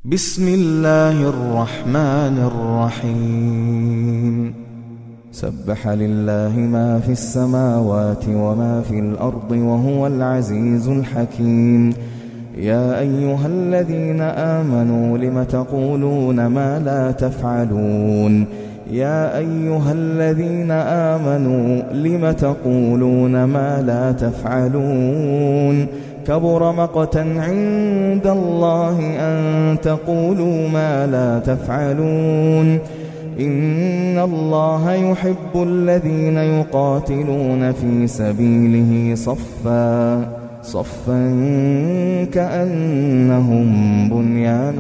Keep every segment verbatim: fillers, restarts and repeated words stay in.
بسم الله الرحمن الرحيم سبح لله ما في السماوات وما في الأرض وهو العزيز الحكيم. يا أيها الذين آمنوا لم تقولون ما لا تفعلون يا أيها الذين آمنوا لم تقولون ما لا تفعلون كبر مقتا عند الله أن تقولوا ما لا تفعلون. إن الله يحب الذين يقاتلون في سبيله صفا صفا كأنهم بنيان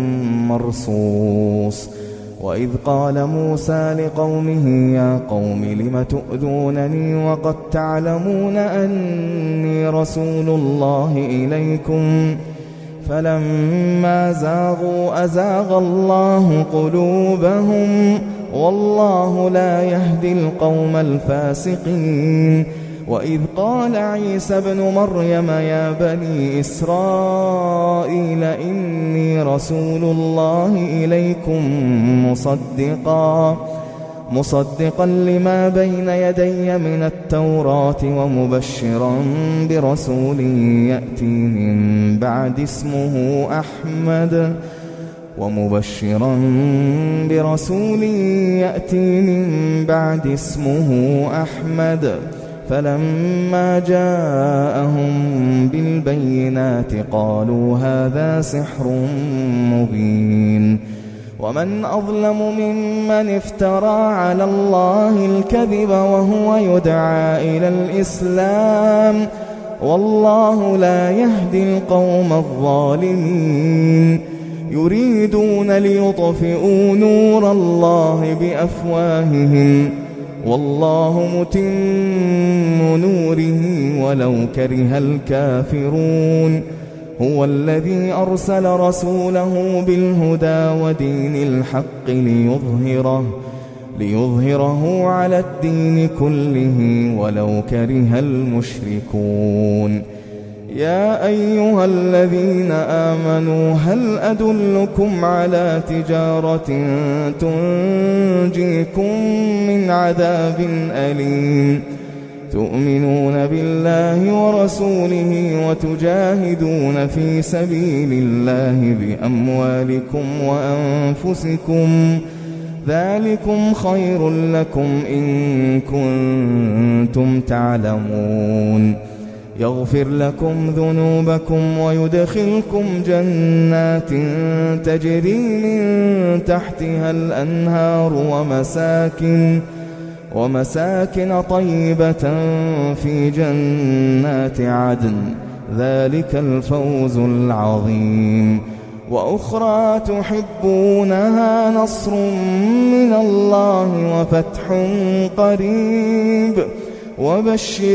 مرصوص. وإذ قال موسى لقومه يا قوم لم تؤذونني وقد تعلمون أني رسول الله إليكم فلما زاغوا أزاغ الله قلوبهم والله لا يهدي القوم الفاسقين. وإذ قال عيسى ابن مريم يا بني إسرائيل إني رسول الله إليكم مصدقا مصدقا لما بين يدي من التوراة ومبشرا برسول يأتي من بعد اسمه أحمد ومبشرا برسول يأتي من بعد اسمه أحمد. فلما جاءهم بالبينات قالوا هذا سحر مبين. ومن أظلم ممن افترى على الله الكذب وهو يدعى إلى الإسلام والله لا يهدي القوم الظالمين. يريدون ليطفئوا نور الله بأفواههم والله متم نوره ولو كره الكافرون. هو الذي أرسل رسوله بالهدى ودين الحق ليظهره ليظهره على الدين كله ولو كره المشركون. يا أيها الذين آمنوا هل أدلكم على تجارة تنجيكم من عذاب أليم تؤمنون بالله ورسوله وتجاهدون في سبيل الله بأموالكم وأنفسكم ذلكم خير لكم إن كنتم تعلمون. يغفر لكم ذنوبكم ويدخلكم جنات تجري من تحتها الأنهار ومساكن ومساكن طيبة في جنات عدن ذلك الفوز العظيم. وأخرى تحبونها نصر من الله وفتح قريب وبشر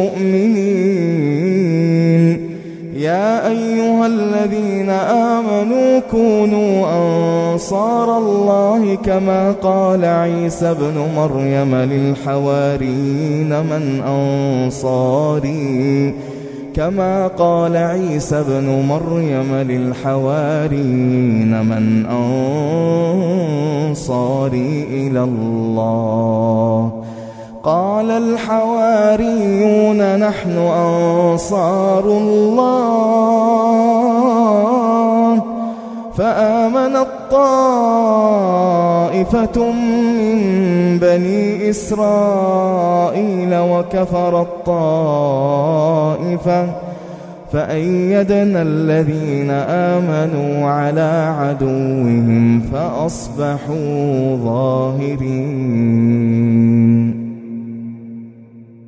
المؤمنين. يا أيها الذين آمنوا كونوا أنصار الله كما قال عيسى ابن مريم للحواريين من أنصاري كما قال عيسى ابن مريم للحواريين من أنصاري إلى الله قال الحواريون نحن أنصار الله. فآمنت طائفة من بني إسرائيل وكفرت طائفة فأيدنا الذين آمنوا على عدوهم فأصبحوا ظاهرين.